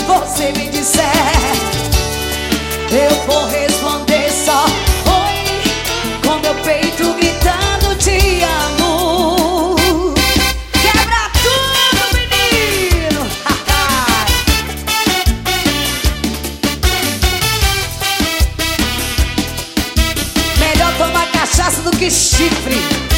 você me disser, eu vou responder só oi, com meu peito gritando te amo. Quebra tudo, menino. Melhor tomar cachaça do que chifre.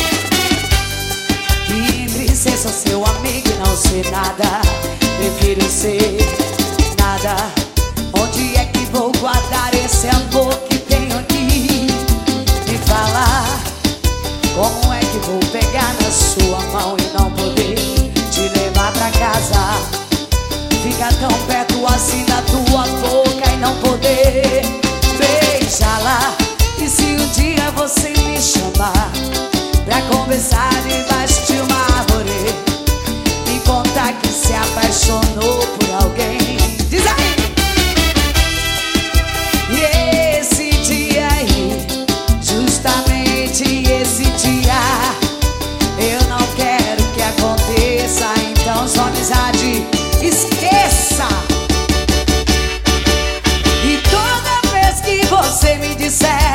Lembre-se, sou seu amigo e não sei nada. Prefiro ser nada. Onde é que vou guardar esse amor que tenho aqui? Me fala, como é que vou pegar na sua mão e não poder te levar pra casa? Ficar tão perto assim da tua boca e não poder beijá-la. E se um dia você me chamar pra conversar debaixo de uma árvore e contar que se apaixonou por alguém, diz aí! E esse dia aí, justamente esse dia, eu não quero que aconteça. Então só amizade, esqueça. E toda vez que você me disser